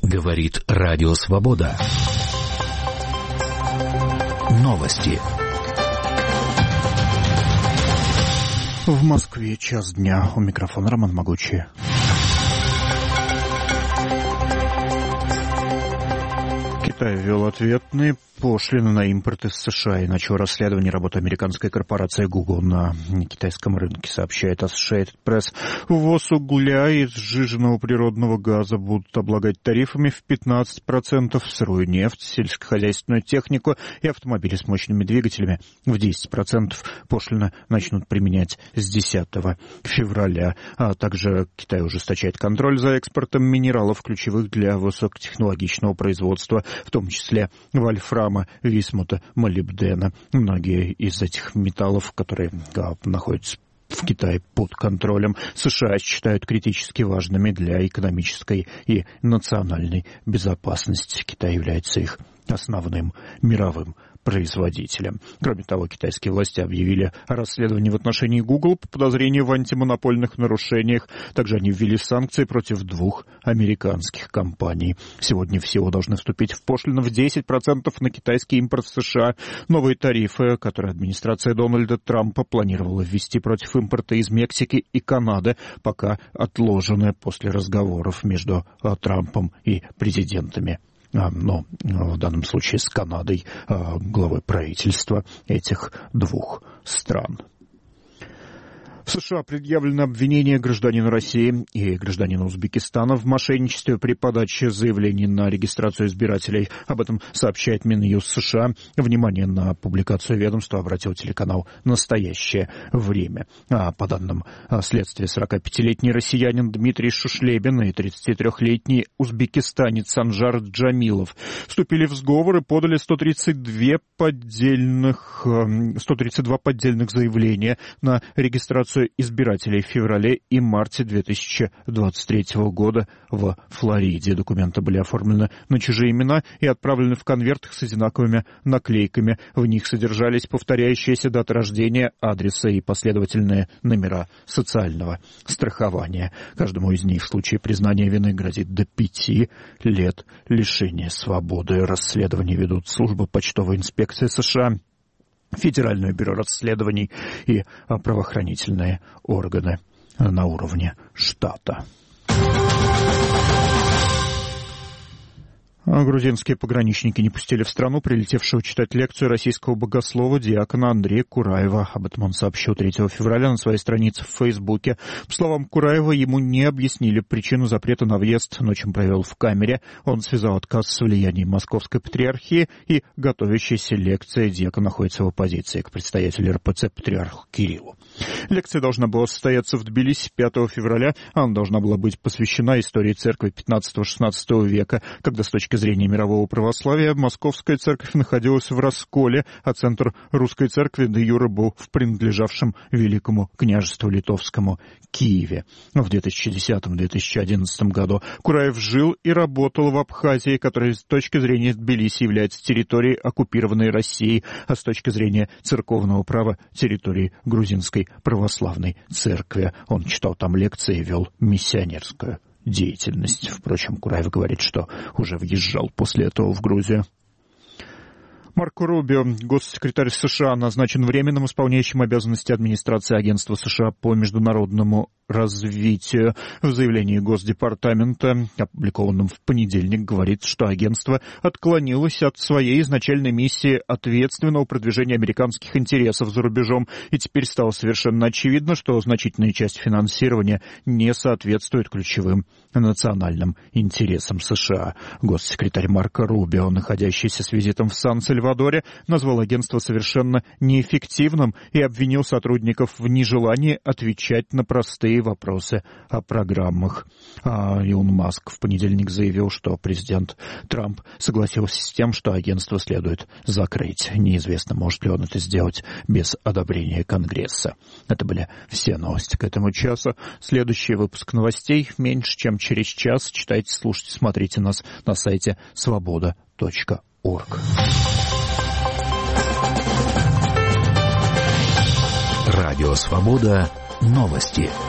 Говорит Радио Свобода. Новости. В Москве 1:00 дня. У микрофона Роман Могучий. Китай ввел ответные пошлины на импорт из США и начал расследование работы американской корпорации Google на китайском рынке, сообщает Associated Press. Ввоз угля и сжиженного природного газа будут облагать тарифами в 15%, сырую нефть, сельскохозяйственную технику и автомобили с мощными двигателями в 10%. Пошлины начнут применять с 10 февраля. А также Китай ужесточает контроль за экспортом минералов, ключевых для высокотехнологичного производства, в том числе вольфрама, висмута, молибдена. Многие из этих металлов, которые находятся в Китае под контролем США, считают критически важными для экономической и национальной безопасности. Китай является их основным мировым производителем. Кроме того, китайские власти объявили о расследовании в отношении Google по подозрению в антимонопольных нарушениях. Также они ввели санкции против 2 американских компаний. Сегодня всего должны вступить в пошлину в 10% на китайский импорт в США. Новые тарифы, которые администрация Дональда Трампа планировала ввести против импорта из Мексики и Канады, пока отложены после разговоров между Трампом и президентами. Но в данном случае с Канадой, главой правительства этих 2 стран. В США предъявлено обвинение гражданину России и гражданину Узбекистана в мошенничестве при подаче заявлений на регистрацию избирателей. Об этом сообщает Минюст США. Внимание на публикацию ведомства обратил телеканал «Настоящее время». По данным следствия, 45-летний россиянин Дмитрий Шушлебин и 33-летний узбекистанец Санжар Джамилов вступили в сговор и подали 132 поддельных заявления на регистрацию избирателей в феврале и марте 2023 года в Флориде. Документы были оформлены на чужие имена и отправлены в конвертах с одинаковыми наклейками. В них содержались повторяющиеся даты рождения, адреса и последовательные номера социального страхования. Каждому из них в случае признания вины грозит до 5 лет лишения свободы. Расследование ведут службы почтовой инспекции США, Федеральное бюро расследований и правоохранительные органы на уровне штата. Грузинские пограничники не пустили в страну прилетевшего читать лекцию российского богослова диакона Андрея Кураева. Об этом он сообщил 3 февраля на своей странице в Фейсбуке. По словам Кураева, ему не объяснили причину запрета на въезд. Ночь он провел в камере. Он связал отказ с влиянием Московской патриархии и готовящейся лекции. Диакон находится в оппозиции к предстоятелю РПЦ патриарху Кириллу. Лекция должна была состояться в Тбилиси 5 февраля. Она должна была быть посвящена истории церкви 15-16 века, когда с точки зрения мирового православия Московская церковь находилась в расколе, а центр русской церкви де юре был в принадлежавшем Великому княжеству Литовскому Киеве. В 2010-2011 году Кураев жил и работал в Абхазии, которая с точки зрения Тбилиси является территорией, оккупированной Россией, а с точки зрения церковного права территорией грузинской православной церкви. Он читал там лекции и вел миссионерскую деятельность. Впрочем, Кураев говорит, что уже въезжал после этого в Грузию. Марко Рубио, госсекретарь США, назначен временным исполняющим обязанности администрации Агентства США по международному развитию. В заявлении Госдепартамента, опубликованном в понедельник, говорится, что агентство отклонилось от своей изначальной миссии ответственного продвижения американских интересов за рубежом, и теперь стало совершенно очевидно, что значительная часть финансирования не соответствует ключевым национальным интересам США. Госсекретарь Марко Рубио, находящийся с визитом в Сан-Сальвадоре, назвал агентство совершенно неэффективным и обвинил сотрудников в нежелании отвечать на простые вопросы о программах. Илон Маск в понедельник заявил, что президент Трамп согласился с тем, что агентство следует закрыть. Неизвестно, может ли он это сделать без одобрения Конгресса. Это были все новости к этому часу. Следующий выпуск новостей меньше, чем через час. Читайте, слушайте, смотрите нас на сайте svoboda.org. Радио «Свобода». Новости.